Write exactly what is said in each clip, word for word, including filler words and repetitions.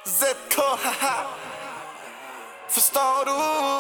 Z K, haha. Forstår du?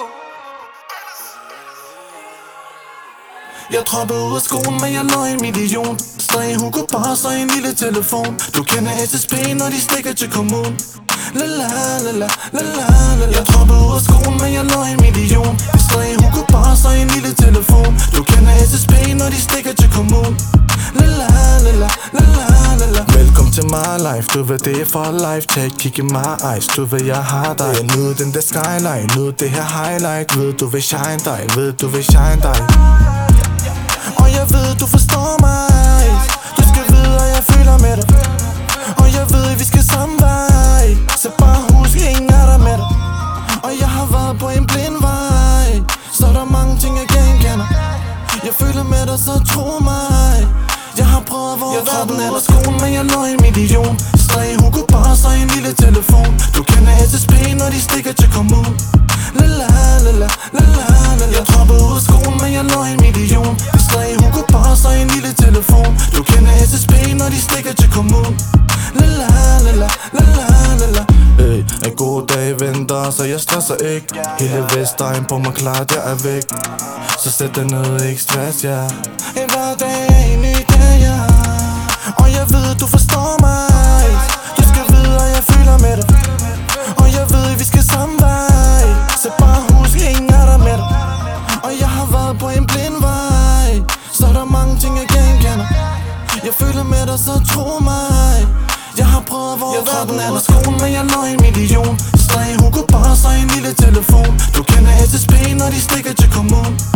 Jeg droppede ud af skolen, men jeg lå en million. Stræk Hugo Boss og en lille telefon. Du kender S S P, når de stikker til kommunen. La la la la la la la. Jeg droppede ud af skolen, men jeg lå en million. Stræk Hugo Boss og en lille telefon. Du kender S S P, når de stikker til kommunen. La la la la la la la. Velkommen til my life, du ved det er for life. Tag kig i my eyes, du ved jeg har dig. Jeg nyder den der skyline, nyder det her highlight. Ved du vil shine dig, ved du vil shine dig. Og jeg ved du forstår mig. Du skal vide at jeg føler med dig. Og jeg ved vi skal samme vej. Så bare husk ingen er der med dig. Og jeg har været på en blind vej. Så der er mange ting jeg genkender. Jeg føler med dig, så tro mig. Jeg har prøvet hvor verden er der skolen, men jeg lå en million. Stræk Hugo Boss og en lille telefon. Du kender S S P, når de stikker til kommunen. La la la la la la. Jeg droppede ud af skolen, men jeg lå en million. Stræk Hugo Boss og en lille telefon. Du kender S S P, når de stikker til kommunen. La la la la la la la. Hey, en god dag venter, så jeg stresser ikke. Hele Vestegn på mig klart, jeg er væk. Så sæt dig ned, ikke stress, ja. En hver dag er en ny dag, ja. Og jeg ved, du forstår mig. Du skal vide, at jeg føler med dig. Og jeg ved, vi skal samme vej. Så bare husk, ingen er der med dig. Og jeg har været på en blind vej. Så der er mange ting, jeg genkender. Jeg føler med dig, så tro mig. Jeg har prøvet hvor verden er der skolen, men jeg lå en million. Stræk Hugo Boss og en lille telefon. Du kender S S P, når de stikker til kommunen.